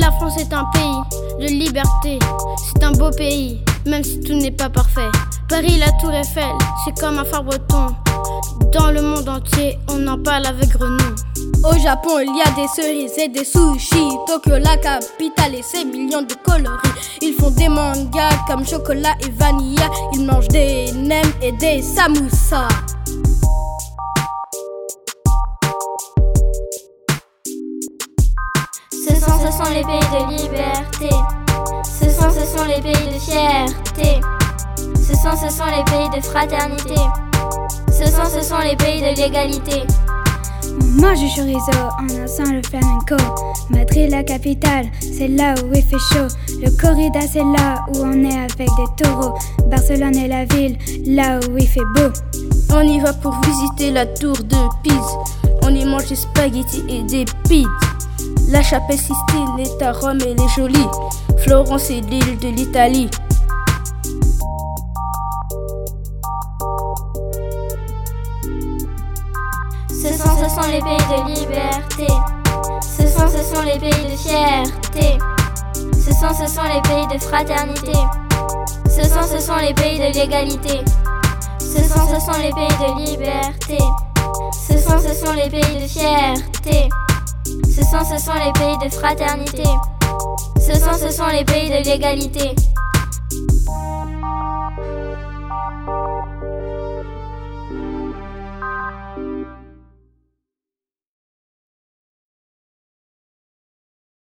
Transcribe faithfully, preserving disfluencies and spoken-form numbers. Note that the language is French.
La France est un pays de liberté, c'est un beau pays, même si tout n'est pas parfait. Paris, la tour Eiffel, c'est comme un phare breton. Dans le monde entier, on en parle avec renom. Au Japon, il y a des cerises et des sushis. Tokyo, la capitale, et ses millions de coloris. Ils font des mangas comme chocolat et vanilla. Ils mangent des nems et des samoussas. Ce sont, ce sont les pays de liberté. Ce sont, ce sont les pays de fierté. Ce sont, ce sont les pays de fraternité. Ce sont, ce sont les pays de l'égalité. On mange du chorizo en dansant le flamenco. Madrid, la capitale, c'est là où il fait chaud. Le corrida, c'est là où on est avec des taureaux. Barcelone est la ville, là où il fait beau. On y va pour visiter la tour de Pise. On y mange des spaghettis et des pizzas. La Chapelle Sistine est à Rome, elle est jolie. Florence est l'île de l'Italie. Ce sont, ce sont les pays de liberté. Ce sont, ce sont les pays de fierté. Ce sont, ce sont les pays de fraternité. Ce sont, ce sont les pays de l'égalité. Ce sont, ce sont les pays de liberté. Ce sont, ce sont les pays de fierté. Ce sont, ce sont les pays de fraternité. Ce sont, ce sont les pays de l'égalité.